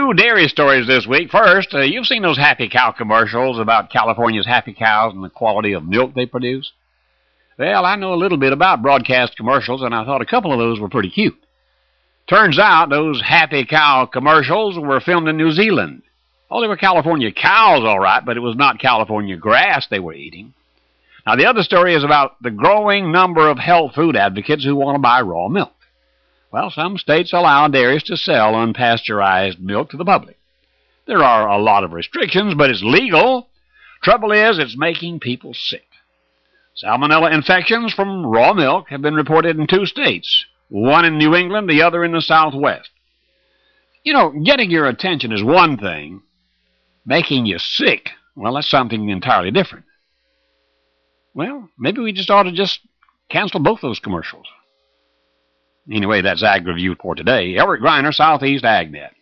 Two dairy stories this week. First, you've seen those Happy Cow commercials about California's happy cows and the quality of milk they produce. Well, I know a little bit about broadcast commercials, and I thought a couple of those were pretty cute. Turns out those Happy Cow commercials were filmed in New Zealand. Oh, they were California cows, all right, but it was not California grass they were eating. Now, the other story is about the growing number of health food advocates who want to buy raw milk. Well, some states allow dairies to sell unpasteurized milk to the public. There are a lot of restrictions, but it's legal. Trouble is, it's making people sick. Salmonella infections from raw milk have been reported in 2 states, one in New England, the other in the Southwest. You know, getting your attention is one thing. Making you sick, well, that's something entirely different. Well, maybe we just ought to just cancel both those commercials. Anyway, that's Ag Review for today. Eric Greiner, Southeast AgNet.